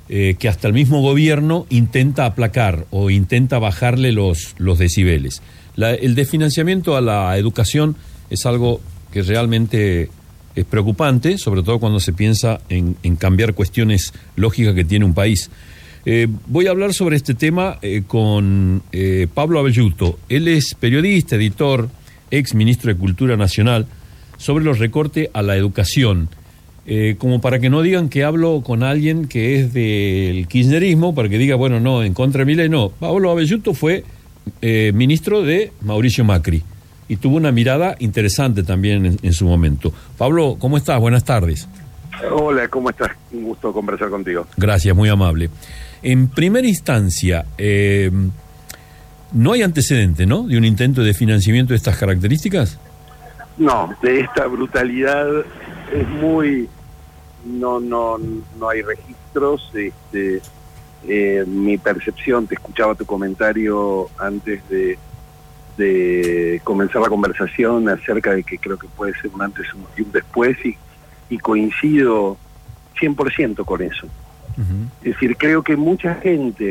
que hasta el mismo gobierno intenta aplacar o intenta bajarle los decibeles. El desfinanciamiento a la educación es algo que realmente es preocupante, sobre todo cuando se piensa en cambiar cuestiones lógicas que tiene un país. Voy a hablar sobre este tema con Pablo Abelluto. Él es periodista, editor, ex ministro de Cultura Nacional, sobre los recortes a la educación. Como para que no digan que hablo con alguien que es del kirchnerismo, para que diga, bueno, no, en contra de Milei, no. Pablo Abelluto fue ministro de Mauricio Macri y tuvo una mirada interesante también en su momento. Pablo, ¿cómo estás? Buenas tardes. Hola, ¿cómo estás? Un gusto conversar contigo. Gracias, muy amable. En primera instancia, no hay antecedente, ¿no?, de un intento de financiamiento de estas características. No, de esta brutalidad es muy... No hay registros. Mi percepción, te escuchaba tu comentario antes de comenzar la conversación acerca de que creo que puede ser un antes y un después, y coincido 100% con eso. Uh-huh. Es decir, creo que mucha gente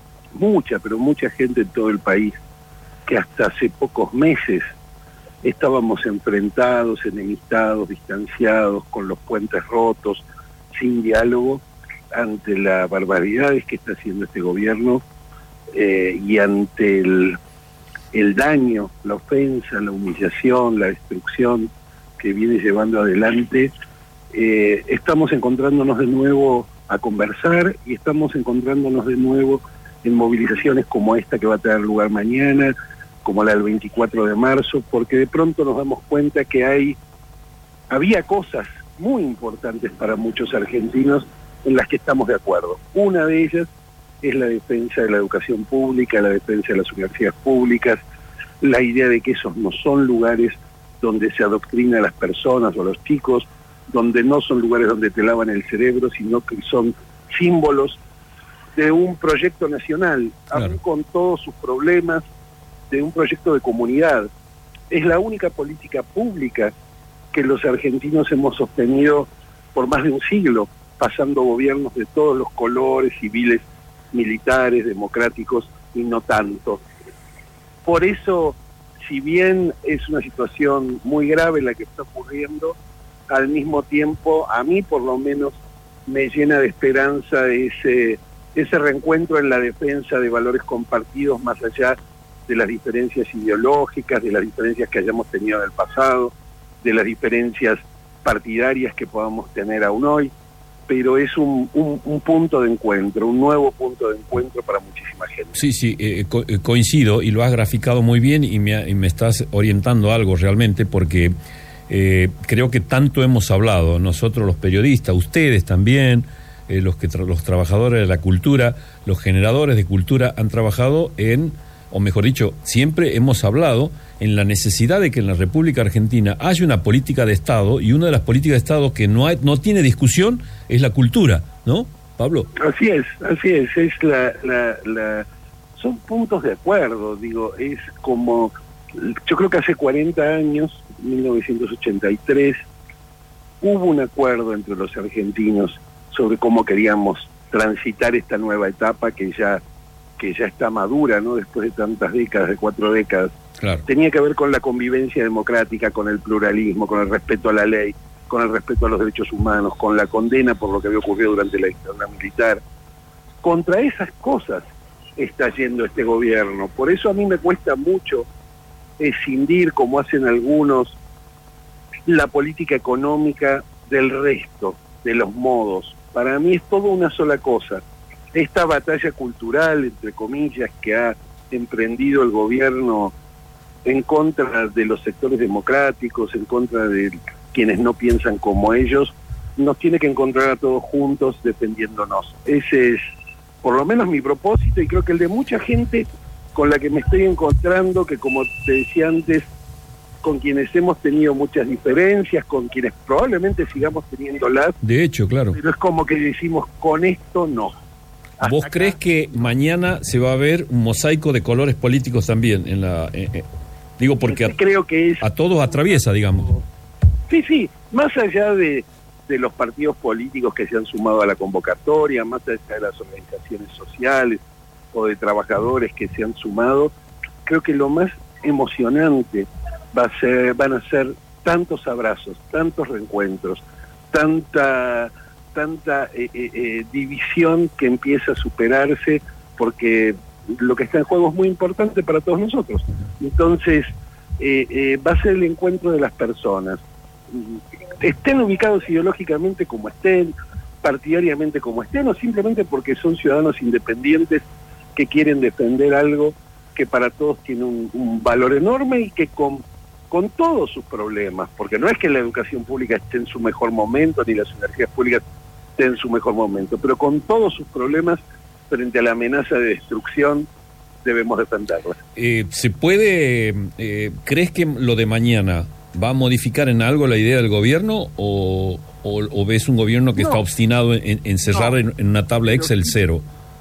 en todo el país, que hasta hace pocos meses estábamos enfrentados, enemistados, distanciados, con los puentes rotos, sin diálogo, ante las barbaridades que está haciendo este gobierno, y ante el daño, la ofensa, la humillación, la destrucción que viene llevando adelante, estamos encontrándonos de nuevo a conversar, y estamos encontrándonos de nuevo en movilizaciones como esta que va a tener lugar mañana, como la del 24 de marzo, porque de pronto nos damos cuenta que había cosas muy importantes para muchos argentinos en las que estamos de acuerdo. Una de ellas es la defensa de la educación pública, la defensa de las universidades públicas, la idea de que esos no son lugares donde se adoctrina a las personas o a los chicos, donde no son lugares donde te lavan el cerebro, sino que son símbolos de un proyecto nacional, claro, aún con todos sus problemas, de un proyecto de comunidad. Es la única política pública que los argentinos hemos sostenido por más de un siglo, pasando gobiernos de todos los colores, civiles, militares, democráticos y no tanto. Por eso, si bien es una situación muy grave la que está ocurriendo, al mismo tiempo, a mí por lo menos, me llena de esperanza ese reencuentro en la defensa de valores compartidos, más allá de las diferencias ideológicas, de las diferencias que hayamos tenido en el pasado, de las diferencias partidarias que podamos tener aún hoy, pero es un punto de encuentro, un nuevo punto de encuentro para muchísima gente. Sí, coincido, y lo has graficado muy bien, y me estás orientando a algo realmente, porque creo que tanto hemos hablado, nosotros los periodistas, ustedes también, los trabajadores de la cultura, los generadores de cultura, han trabajado o mejor dicho, siempre hemos hablado en la necesidad de que en la República Argentina haya una política de Estado, y una de las políticas de Estado que no tiene discusión es la cultura, ¿no, Pablo? Así es, son puntos de acuerdo, digo, es como, yo creo que hace 40 años, 1983, hubo un acuerdo entre los argentinos sobre cómo queríamos transitar esta nueva etapa que ya está madura, ¿no?, después de tantas décadas, de 4 décadas. Claro. Tenía que ver con la convivencia democrática, con el pluralismo, con el respeto a la ley, con el respeto a los derechos humanos, con la condena por lo que había ocurrido durante la dictadura militar. Contra esas cosas está yendo este gobierno. Por eso a mí me cuesta mucho escindir, como hacen algunos, la política económica del resto, de los modos. Para mí es todo una sola cosa. Esta batalla cultural, entre comillas, que ha emprendido el gobierno en contra de los sectores democráticos, en contra de quienes no piensan como ellos, nos tiene que encontrar a todos juntos defendiéndonos. Ese es, por lo menos, mi propósito, y creo que el de mucha gente con la que me estoy encontrando, que, como te decía antes, con quienes hemos tenido muchas diferencias, con quienes probablemente sigamos teniéndolas. De hecho, claro. Pero es como que decimos, con esto no. ¿Vos crees que mañana se va a ver un mosaico de colores políticos también? Digo, porque creo que es, a todos atraviesa, digamos. Sí, más allá de de los partidos políticos que se han sumado a la convocatoria, más allá de las organizaciones sociales o de trabajadores que se han sumado. Creo que lo más emocionante van a ser tantos abrazos, tantos reencuentros, tanta división que empieza a superarse, porque lo que está en juego es muy importante para todos nosotros. Entonces, va a ser el encuentro de las personas, estén ubicados ideológicamente como estén, partidariamente como estén, o simplemente porque son ciudadanos independientes que quieren defender algo que para todos tiene un valor enorme y que con todos sus problemas, porque no es que la educación pública esté en su mejor momento, ni las energías públicas estén en su mejor momento, pero con todos sus problemas frente a la amenaza de destrucción debemos defenderlas. ¿Se puede, crees que lo de mañana va a modificar en algo la idea del gobierno o ves un gobierno que está obstinado en cerrar en una tabla Excel cero?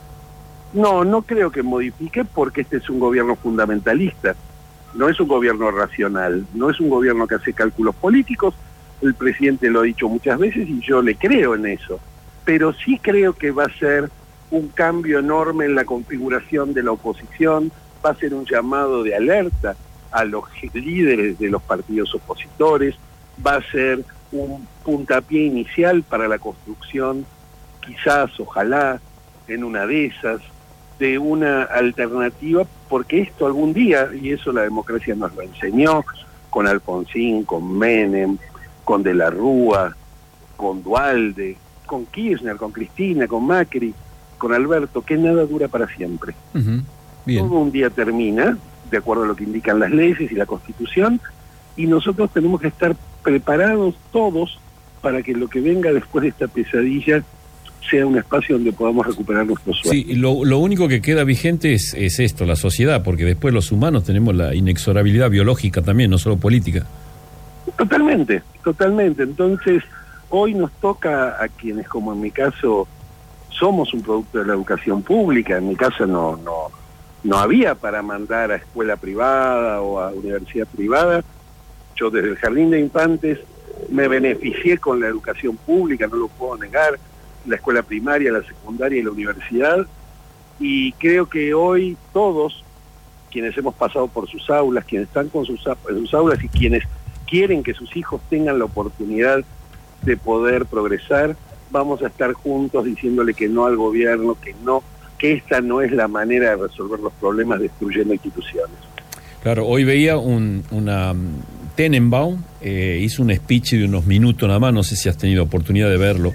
No creo que modifique, porque este es un gobierno fundamentalista, no es un gobierno racional, no es un gobierno que hace cálculos políticos. El presidente lo ha dicho muchas veces y yo le creo en eso, pero sí creo que va a ser un cambio enorme en la configuración de la oposición, va a ser un llamado de alerta a los líderes de los partidos opositores, va a ser un puntapié inicial para la construcción, quizás, ojalá, en una de esas, de una alternativa, porque esto algún día, y eso la democracia nos lo enseñó, con Alfonsín, con Menem, con De la Rúa, con Duhalde, con Kirchner, con Cristina, con Macri, con Alberto, que nada dura para siempre. Bien. Todo un día termina, de acuerdo a lo que indican las leyes y la Constitución, y nosotros tenemos que estar preparados todos para que lo que venga después de esta pesadilla sea un espacio donde podamos recuperar nuestros sueños. Sí, lo único que queda vigente es esto, la sociedad, porque después los humanos tenemos la inexorabilidad biológica también, no solo política. Totalmente. Entonces, hoy nos toca a quienes, como en mi caso, somos un producto de la educación pública. En mi caso no había para mandar a escuela privada o a universidad privada. Yo desde el jardín de infantes me beneficié con la educación pública, no lo puedo negar, la escuela primaria, la secundaria y la universidad, y creo que hoy todos, quienes hemos pasado por sus aulas, quienes están con sus aulas y quienes quieren que sus hijos tengan la oportunidad de poder progresar, vamos a estar juntos diciéndole que no al gobierno, que esta no es la manera de resolver los problemas destruyendo instituciones. Claro, hoy veía una Tenenbaum, hizo un speech de unos minutos nada más, no sé si has tenido oportunidad de verlo,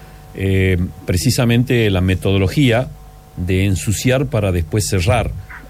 precisamente la metodología de ensuciar para después cerrar.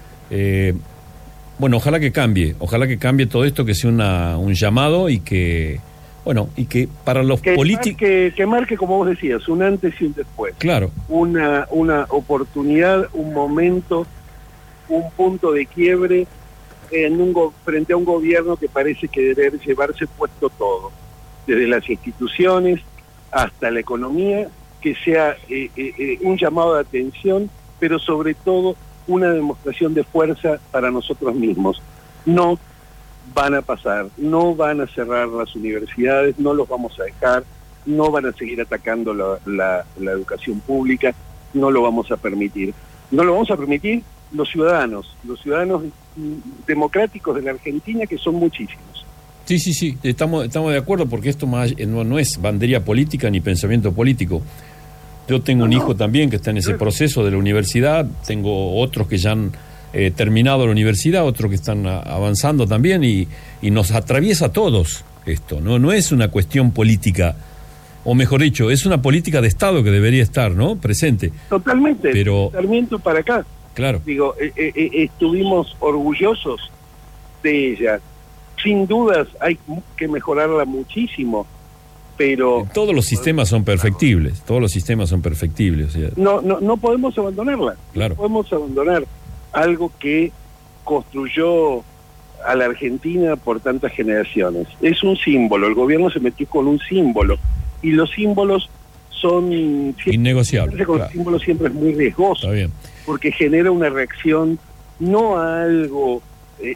Bueno, ojalá que cambie todo esto, que sea un llamado y que para los políticos... Que marque, como vos decías, un antes y un después. Claro. Una oportunidad, un momento, un punto de quiebre frente a un gobierno que parece querer llevarse puesto todo, desde las instituciones hasta la economía, que sea un llamado de atención, pero sobre todo una demostración de fuerza para nosotros mismos. No van a pasar, no van a cerrar las universidades, no los vamos a dejar, no van a seguir atacando la educación pública, no lo vamos a permitir. No lo vamos a permitir los ciudadanos democráticos de la Argentina, que son muchísimos. Sí, estamos de acuerdo, porque esto no es bandería política ni pensamiento político. Yo tengo un hijo también que está en ese proceso de la universidad, tengo otros que ya han terminado la universidad, otros que están avanzando también, y nos atraviesa a todos esto, no es una cuestión política, o mejor dicho, es una política de Estado que debería estar, ¿no?, presente. Totalmente, pero Sarmiento para acá. Claro. Digo, estuvimos orgullosos de ella. Sin dudas hay que mejorarla muchísimo, pero... Todos los sistemas son perfectibles, o sea... No podemos abandonarla. Claro. No podemos abandonar algo que construyó a la Argentina por tantas generaciones. Es un símbolo, el gobierno se metió con un símbolo, y los símbolos son... innegociables. Con símbolos siempre es muy riesgoso. Está bien. Porque genera una reacción no a algo...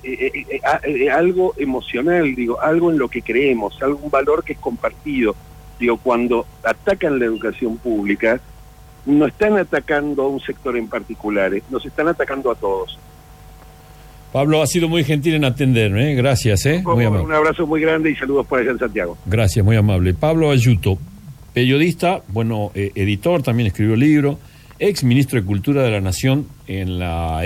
algo emocional, algo en lo que creemos, algún valor que es compartido. Digo, cuando atacan la educación pública, no están atacando a un sector en particular, nos están atacando a todos. Pablo, ha sido muy gentil en atenderme, gracias, muy amable. Un abrazo muy grande y saludos por allá en Santiago. Gracias, muy amable. Pablo Ayuto, periodista, editor, también escribió libro, ex ministro de Cultura de la Nación en la